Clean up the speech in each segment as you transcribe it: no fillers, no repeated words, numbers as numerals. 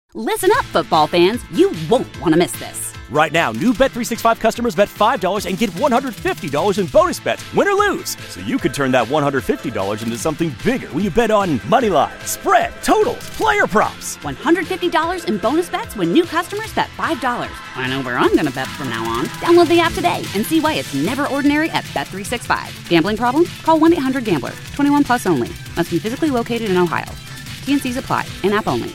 Listen up, football fans. You won't want to miss this. Right now, new Bet365 customers bet $5 and get $150 in bonus bets, win or lose. So you could turn that $150 into something bigger when you bet on money line, spread, totals, player props. $150 in bonus bets when new customers bet $5. I know where I'm going to bet from now on. Download the app today and see why it's never ordinary at Bet365. Gambling problem? Call 1-800-GAMBLER. 21 plus only. Must be physically located in Ohio. T&Cs apply. In-app only.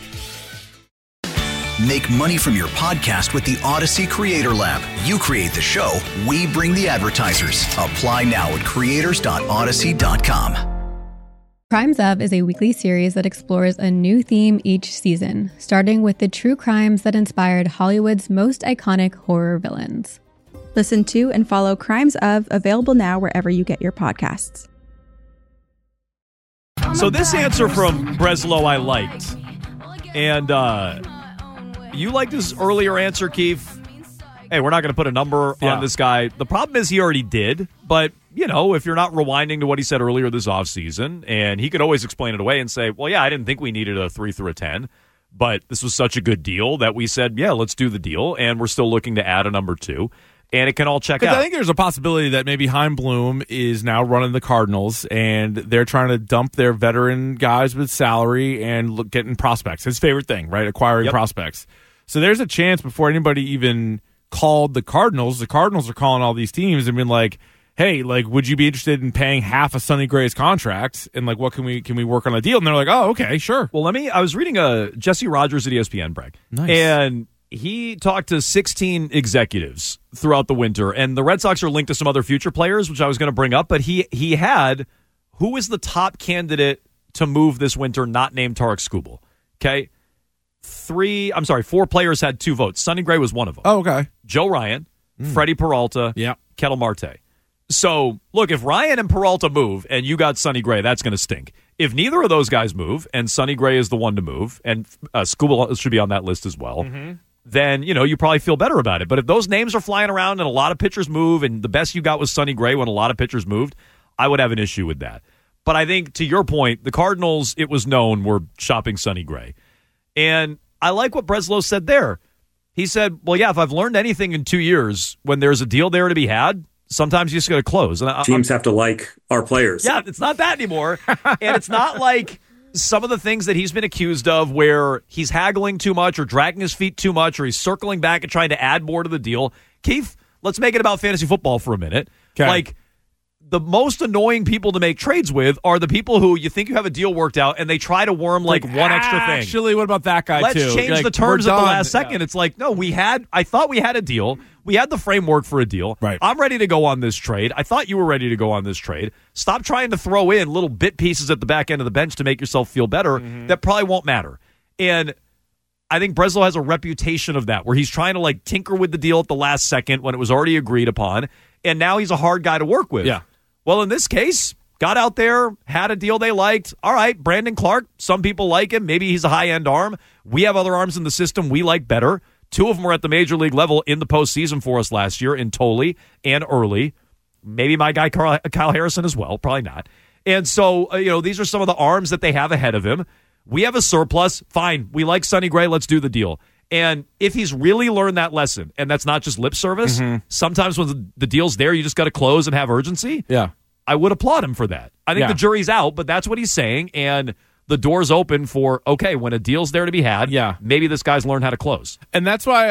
Make money from your podcast with the Odyssey Creator Lab. You create the show, we bring the advertisers. Apply now at creators.odyssey.com. Crimes Of is a weekly series that explores a new theme each season, starting with the true crimes that inspired Hollywood's most iconic horror villains. Listen to and follow Crimes Of, available now wherever you get your podcasts. So this answer from Breslow I liked. And you liked his earlier answer, Keith. Hey, we're not going to put a number on this guy. The problem is he already did. But, you know, if you're not rewinding to what he said earlier this offseason, and he could always explain it away and say, well, yeah, I didn't think we needed a 3 through a 10. But this was such a good deal that we said, yeah, let's do the deal. And we're still looking to add a number 2. And it can all check out. I think there's a possibility that maybe Chaim Bloom is now running the Cardinals, and they're trying to dump their veteran guys with salary and getting prospects. His favorite thing, right? Acquiring prospects. So there's a chance before anybody even called the Cardinals are calling all these teams and being like, hey, like, would you be interested in paying half of Sonny Gray's contract? And like, what can we work on a deal? And they're like, oh, okay, sure. Well, I was reading Jesse Rogers at ESPN, Bragg. Nice. And he talked to 16 executives throughout the winter, and the Red Sox are linked to some other future players, which I was going to bring up, but he had, who is the top candidate to move this winter not named Tarek Skubal? Okay? 4 players had 2 votes. Sonny Gray was one of them. Oh, okay. Joe Ryan, Freddie Peralta, Ketel Marte. So, look, if Ryan and Peralta move and you got Sonny Gray, that's going to stink. If neither of those guys move and Sonny Gray is the one to move, and Skubal should be on that list as well, then, you know, you probably feel better about it. But if those names are flying around and a lot of pitchers move and the best you got was Sonny Gray when a lot of pitchers moved, I would have an issue with that. But I think, to your point, the Cardinals, it was known, were shopping Sonny Gray. And I like what Breslow said there. He said, well, yeah, if I've learned anything in 2 years, when there's a deal there to be had, sometimes you just got to close. And teams have to like our players. Yeah, it's not that anymore. And it's not like some of the things that he's been accused of where he's haggling too much or dragging his feet too much or he's circling back and trying to add more to the deal. Keith, let's make it about fantasy football for a minute. Okay. Like, the most annoying people to make trades with are the people who you think you have a deal worked out and they try to worm like one extra thing. Actually, what about that guy too? Let's change the terms at the last second. It's like, no, I thought we had a deal. We had the framework for a deal. Right. I'm ready to go on this trade. I thought you were ready to go on this trade. Stop trying to throw in little bit pieces at the back end of the bench to make yourself feel better. That probably won't matter. And I think Breslow has a reputation of that, where he's trying to like tinker with the deal at the last second when it was already agreed upon. And now he's a hard guy to work with. Yeah. Well, in this case, got out there, had a deal they liked. All right, Brandon Clark, some people like him. Maybe he's a high-end arm. We have other arms in the system we like better. 2 of them were at the major league level in the postseason for us last year, in Tolley and Early. Maybe my guy Kyle Harrison as well. Probably not. And so, these are some of the arms that they have ahead of him. We have a surplus. Fine. We like Sonny Gray. Let's do the deal. And if he's really learned that lesson, and that's not just lip service, sometimes when the deal's there, you just got to close and have urgency. Yeah. I would applaud him for that. I think the jury's out, but that's what he's saying. And the door's open for, okay, when a deal's there to be had, maybe this guy's learned how to close. And that's why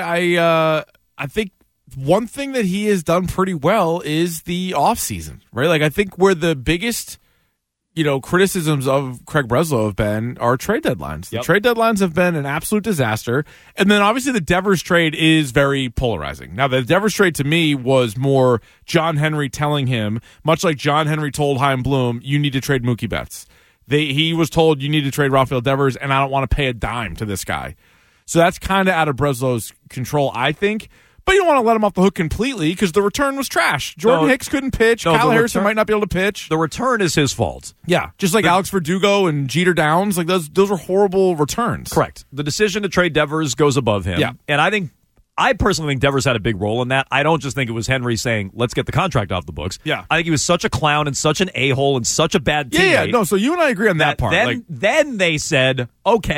I think one thing that he has done pretty well is the offseason, right? Like, I think where the biggest criticisms of Craig Breslow have been are trade deadlines. The trade deadlines have been an absolute disaster. And then obviously the Devers trade is very polarizing. Now, the Devers trade to me was more John Henry telling him, much like John Henry told Chaim Bloom, you need to trade Mookie Betts. He was told, you need to trade Rafael Devers, and I don't want to pay a dime to this guy. So that's kind of out of Breslow's control, I think. But you don't want to let him off the hook completely because the return was trash. Jordan Hicks couldn't pitch. Kyle Harrison might not be able to pitch. The return is his fault. Yeah, just like Alex Verdugo and Jeter Downs. Like those were horrible returns. Correct. The decision to trade Devers goes above him. Yeah. And I personally think Devers had a big role in that. I don't just think it was Henry saying, let's get the contract off the books. Yeah. I think he was such a clown and such an a-hole and such a bad teammate. Yeah, no, so you and I agree on that part. Then they said, okay,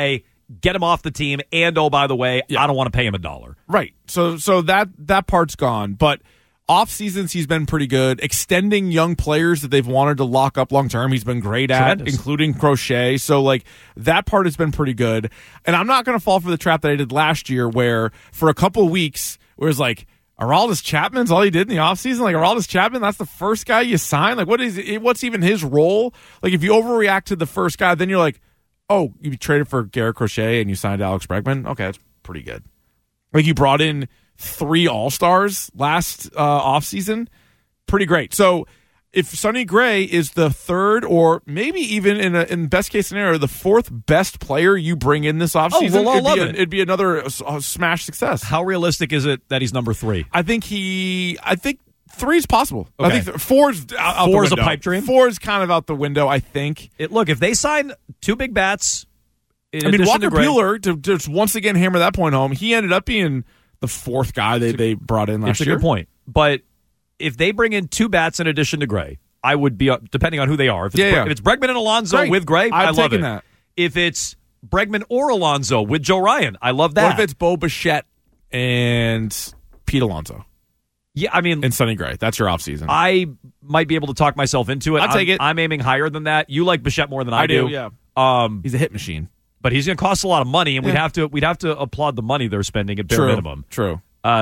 get him off the team, and oh, by the way, I don't want to pay him $1. Right. So that part's gone. But off seasons, he's been pretty good. Extending young players that they've wanted to lock up long term, he's been great at, Tremendous. including Crochet. So like that part has been pretty good. And I'm not going to fall for the trap that I did last year, where for a couple of weeks it was like, Aroldis Chapman's all he did in the offseason? Like, Aroldis Chapman, that's the first guy you sign? Like, what's even his role? Like, if you overreact to the first guy, then you're like, oh, you traded for Garrett Crochet and you signed Alex Bregman? Okay, that's pretty good. Like, you brought in 3 All-Stars last offseason? Pretty great. So, if Sonny Gray is the third or maybe even in best case scenario, the 4th best player you bring in this offseason, it'd be another smash success. How realistic is it that he's number 3? I think 3 is possible. Okay. I think 4's out the window. 4 is a pipe dream? 4 is kind of out the window, I think. Look, if they sign 2 big bats, Walker Buehler, to just once again hammer that point home, he ended up being the 4th guy they brought in last year. It's a good point. But if they bring in 2 bats in addition to Gray, I would be, depending on who they are. If it's Bregman and Alonso with Gray, I love it. That. If it's Bregman or Alonso with Joe Ryan, I love that. What if it's Bo Bichette and Pete Alonso? Yeah, I mean, and Sonny Gray. That's your offseason. I might be able to talk myself into it. I'll take it. I'm aiming higher than that. You like Bichette more than I do. Yeah. He's a hit machine. But he's going to cost a lot of money, and we'd have to applaud the money they're spending at bare minimum. True.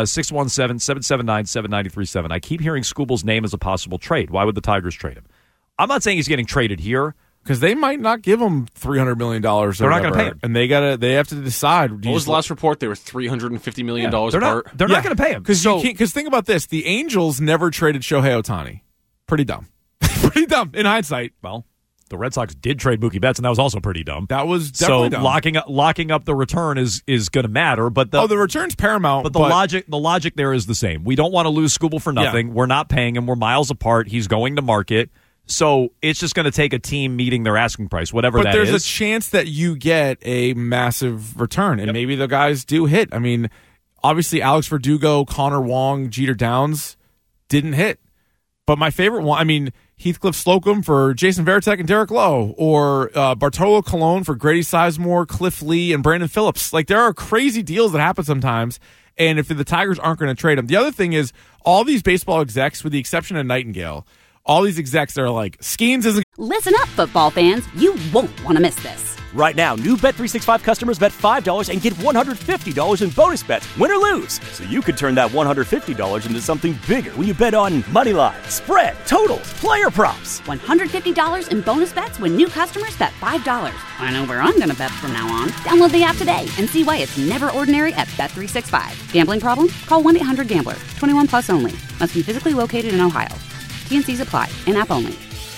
617-779-7937. I keep hearing Skubal's name as a possible trade. Why would the Tigers trade him? I'm not saying he's getting traded here. Because they might not give him $300 million. They're not going to pay him. And they have to decide. What was the last report? They were $350 million apart. They're not going to pay him. Because think about this. The Angels never traded Shohei Ohtani. Pretty dumb. Pretty dumb in hindsight. Well, the Red Sox did trade Mookie Betts, and that was also pretty dumb. That was definitely dumb. Locking up the return is going to matter. But the return's paramount. But the logic there is the same. We don't want to lose Skubal for nothing. Yeah. We're not paying him. We're miles apart. He's going to market. So it's just going to take a team meeting their asking price, whatever that is. But there's a chance that you get a massive return, and maybe the guys do hit. I mean, obviously Alex Verdugo, Connor Wong, Jeter Downs didn't hit. But my favorite one, I mean, Heathcliff Slocum for Jason Varitek and Derek Lowe, or Bartolo Colon for Grady Sizemore, Cliff Lee, and Brandon Phillips. Like, there are crazy deals that happen sometimes, and if the Tigers aren't going to trade them. The other thing is, all these baseball execs, with the exception of Nightingale, all these execs are like, Skeens isn't... Listen up, football fans. You won't want to miss this. Right now, new Bet365 customers bet $5 and get $150 in bonus bets, win or lose. So you could turn that $150 into something bigger when you bet on moneyline, spread, totals, player props. $150 in bonus bets when new customers bet $5. I know where I'm going to bet from now on. Download the app today and see why it's never ordinary at Bet365. Gambling problem? Call 1-800-GAMBLER. 21 plus only. Must be physically located in Ohio. T&Cs apply. In-app only.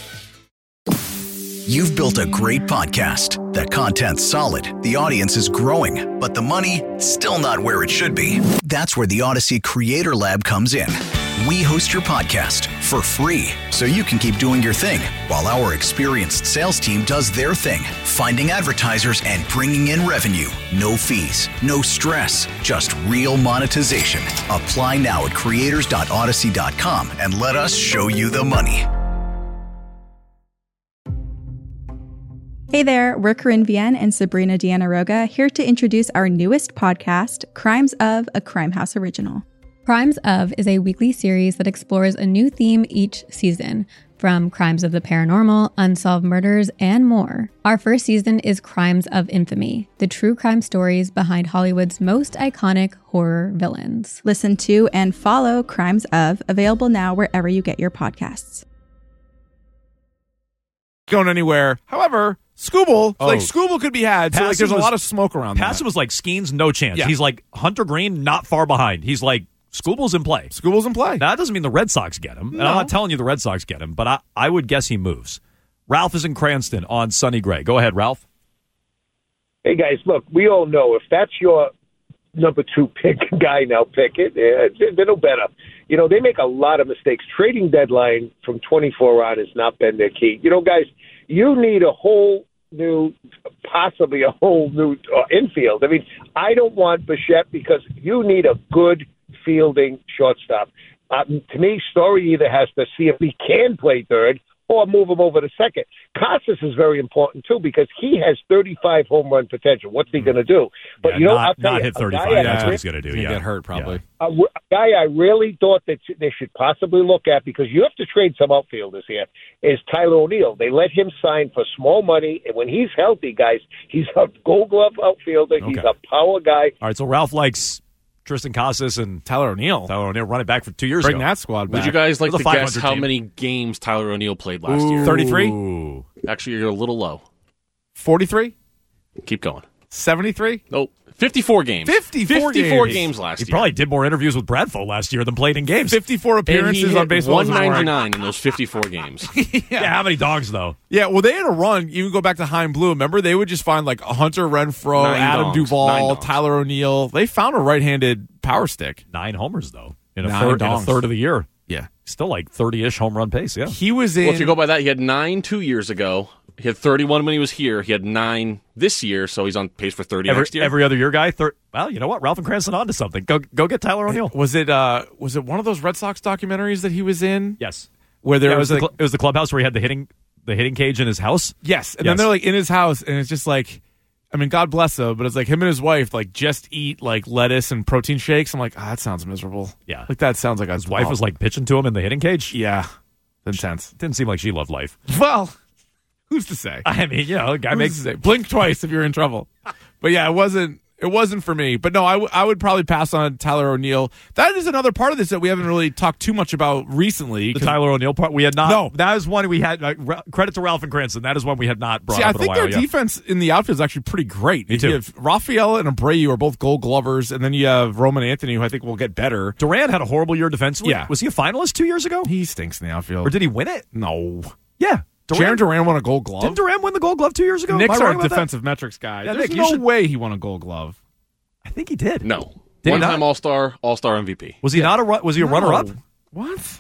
You've built a great podcast. The content's solid, the audience is growing, but the money, still not where it should be. That's where the Odyssey Creator Lab comes in. We host your podcast for free, so you can keep doing your thing, while our experienced sales team does their thing, finding advertisers and bringing in revenue. No fees, no stress, just real monetization. Apply now at creators.odyssey.com and let us show you the money. Hey there, we're Corinne Vienne and Sabrina Deanna Roga, here to introduce our newest podcast, Crimes of, a Crime House original. Crimes of is a weekly series that explores a new theme each season, from crimes of the paranormal, unsolved murders, and more. Our first season is Crimes of Infamy, the true crime stories behind Hollywood's most iconic horror villains. Listen to and follow Crimes of, available now wherever you get your podcasts. Going anywhere. However, Skubal could be had. So there's a lot of smoke around. Passan was like, Skeens, no chance. Yeah. He's like, Hunter Green, not far behind. He's like, Skubal's in play. Now, that doesn't mean the Red Sox get him. No. And I'm not telling you the Red Sox get him, but I would guess he moves. Ralph is in Cranston on Sonny Gray. Go ahead, Ralph. Hey, guys, look, we all know if that's your number 2 pick guy, now pick it. They're no better. You know, they make a lot of mistakes. Trading deadline from 24 on has not been their key. You know, guys, you need possibly a whole new infield. I mean, I don't want Bichette because you need a good fielding shortstop. To me, Story either has to see if he can play third or move him over to second. Casas is very important, too, because he has 35 home run potential. What's he going to do? But, I'll tell not you, hit 35. That's what he's going to do. He's going to get hurt, probably. A guy I really thought that they should possibly look at, because you have to trade some outfielders here, is Tyler O'Neill. They let him sign for small money, and when he's healthy, guys, he's a Gold Glove outfielder. Okay. He's a power guy. All right, so Ralph likes Tristan Casas and Tyler O'Neill. Running back for 2 years Bring ago. that squad back. Would you guys like to guess how team. many games Tyler O'Neill played last year? 33? Actually, you're a little low. 43? Keep going. 73? Nope. 54 games. 54 games last year. He probably did more interviews with Bradfo last year than played in games. 54 appearances on baseball. 199 in those 54 games. Yeah, how many dogs, though? Yeah, well, they had a run. You can go back to Heim Blue. Remember, they would just find like Hunter Renfroe, Adam Duvall, Tyler O'Neill. They found a right-handed power stick. 9 homers, though, in a third of the year. Yeah. Still like 30-ish home run pace, yeah. He was in... Well, if you go by that, he had 9 2 years ago. He had 31 when he was here. He had 9 this year, so he's on pace for 30 next year. Every other year guy? Well, you know what? Ralph and Cranston on to something. Go get Tyler O'Neill. Was it one of those Red Sox documentaries that he was in? Yes. Where there was it was the clubhouse where he had the hitting cage in his house? Yes. And then they're like in his house, and it's just like, I mean, God bless him, but it's like him and his wife like just eat like lettuce and protein shakes. I'm like, that sounds miserable. Yeah. Like that sounds like his wife was like pitching to him in the hitting cage? Yeah. Intense. Didn't seem like she loved life. Well, who's to say? I mean, a guy makes blink twice if you're in trouble. But yeah, it wasn't for me. But no, I would probably pass on Tyler O'Neill. That is another part of this that we haven't really talked too much about recently. The Tyler O'Neill part we had not. No, that is one we had. Credit to Ralph and Cranston. That is one we had not brought up in a while. I think their defense in the outfield is actually pretty great. Me too. You have Rafael and Abreu are both Gold Glovers, and then you have Roman Anthony, who I think will get better. Duran had a horrible year defensively. Yeah. Was he a finalist 2 years ago? He stinks in the outfield. Or did he win it? No. Yeah. Jarren Duran won a Gold Glove. Didn't Duran win the Gold Glove 2 years ago? Nick's our defensive metrics guy. Yeah, There's Nick, no way he won a Gold Glove. I think he did. No. Did One-time All-Star MVP. Was he not was he a runner-up? What?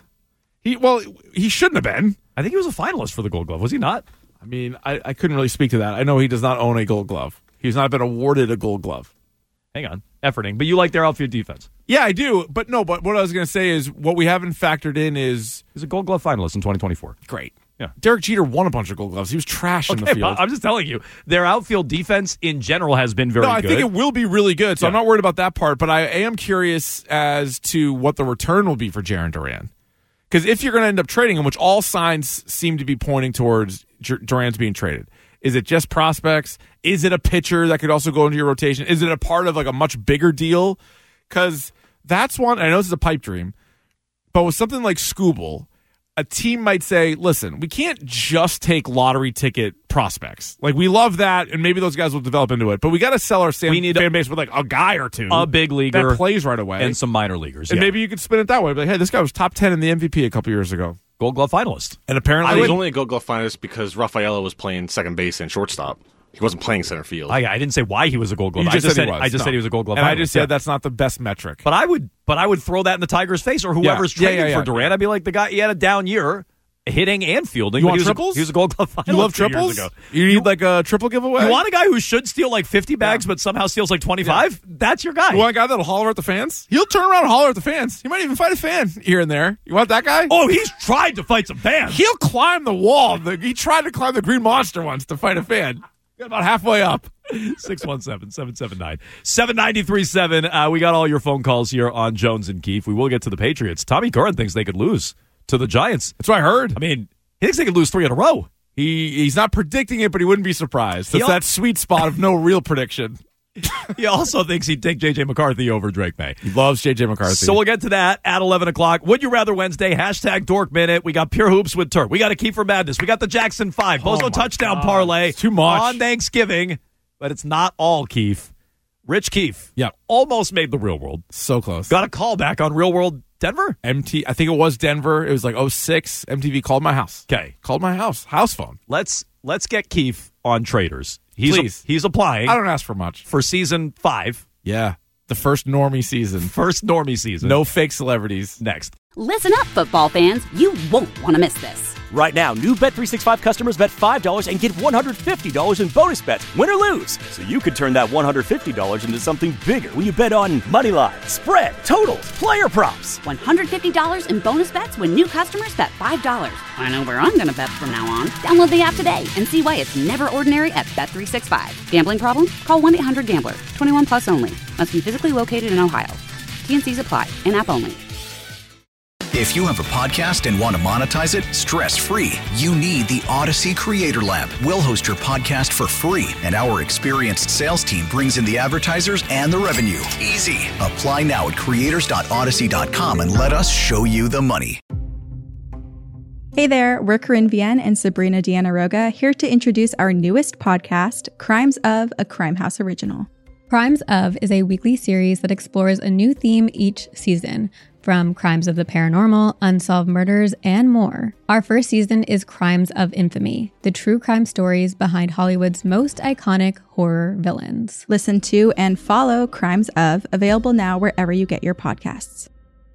He shouldn't have been. I think he was a finalist for the Gold Glove. Was he not? I mean, I couldn't really speak to that. I know he does not own a Gold Glove. He's not been awarded a Gold Glove. Hang on. Efforting. But you like their outfield defense. Yeah, I do. But what I was going to say is what we haven't factored in is... He's a Gold Glove finalist in 2024. Great. Yeah. Derek Jeter won a bunch of Gold Gloves. He was trash in the field. I'm just telling you, their outfield defense in general has been very good. I think it will be really good, so I'm not worried about that part, but I am curious as to what the return will be for Jarren Duran. Because if you're going to end up trading him, which all signs seem to be pointing towards Duran's being traded, is it just prospects? Is it a pitcher that could also go into your rotation? Is it a part of like a much bigger deal? Because that's one, I know this is a pipe dream, but with something like Skubal, a team might say, listen, we can't just take lottery ticket prospects. Like, we love that, and maybe those guys will develop into it, but we got to sell our fan base with like a guy or two. A big leaguer. That plays right away. And some minor leaguers. And maybe you could spin it that way. Like, hey, this guy was top 10 in the MVP a couple years ago. Gold Glove finalist. And apparently... He was only a Gold Glove finalist because Rafaela was playing second base and shortstop. He wasn't playing center field. I didn't say why he was a Gold Glove. I just said he was a Gold Glove. And finalist. I just said that's not the best metric. But I would throw that in the Tigers' face or whoever's trading for Duran. I'd be like, the guy, he had a down year hitting and fielding. You want triples? He was a Gold Glove finalist. You love triples? You need like a triple giveaway? You want a guy who should steal like 50 bags but somehow steals like 25? Yeah. That's your guy. You want a guy that'll holler at the fans? He'll turn around and holler at the fans. He might even fight a fan here and there. You want that guy? Oh, he's tried to fight some fans. He'll climb the wall. He tried to climb the Green Monster once to fight a fan. Got about halfway up. 617-779-7937. We got all your phone calls here on Jones and Keefe. We will get to the Patriots. Tommy Curran thinks they could lose to the Giants. That's what I heard. I mean, he thinks they could lose 3 in a row. He's not predicting it, but he wouldn't be surprised. That's that sweet spot of no real prediction. He also thinks he'd take J.J. McCarthy over Drake May. He loves J.J. McCarthy. So we'll get to that at 11 o'clock. Would You Rather Wednesday, #Dork Minute. We got Pure Hoops with Turk. We got a Kiefer Madness. We got the Jackson 5. Bozo touchdown parlay. It's too much. On Thanksgiving. But it's not all Keefe. Rich Keefe. Yeah. Almost made the Real World. So close. Got a call back on Real World Denver? I think it was Denver. It was like 06. MTV called my house. Okay. Called my house. House phone. Let's get Keefe on Traders. Please. He's applying. I don't ask for much. For season 5. Yeah. The first normie season. First normie season. No fake celebrities. Next. Listen up, football fans. You won't want to miss this. Right now, new Bet365 customers bet $5 and get $150 in bonus bets, win or lose. So you could turn that $150 into something bigger when you bet on moneyline, spread, totals, player props. $150 in bonus bets when new customers bet $5. I know where I'm going to bet from now on. Download the app today and see why it's never ordinary at Bet365. Gambling problem? Call 1-800-GAMBLER. 21 plus only. Must be physically located in Ohio. T&Cs apply. In-app only. If you have a podcast and want to monetize it stress-free, you need the Odyssey Creator Lab. We'll host your podcast for free, and our experienced sales team brings in the advertisers and the revenue. Easy. Apply now at creators.odyssey.com and let us show you the money. Hey there, we're Corinne Vienne and Sabrina Deanna Roga, here to introduce our newest podcast, Crimes of, a Crime House original. Crimes of is a weekly series that explores a new theme each season, from crimes of the paranormal, unsolved murders, and more. Our first season is Crimes of Infamy, the true crime stories behind Hollywood's most iconic horror villains. Listen to and follow Crimes of, available now wherever you get your podcasts.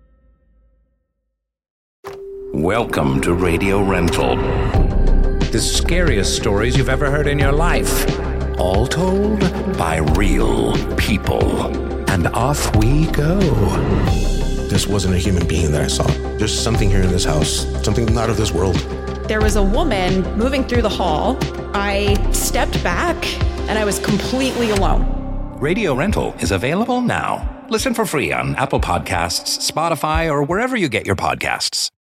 Welcome to Radio Rental. The scariest stories you've ever heard in your life. All told by real people. And off we go. This wasn't a human being that I saw. There's something here in this house, something not of this world. There was a woman moving through the hall. I stepped back and I was completely alone. Radio Rental is available now. Listen for free on Apple Podcasts, Spotify, or wherever you get your podcasts.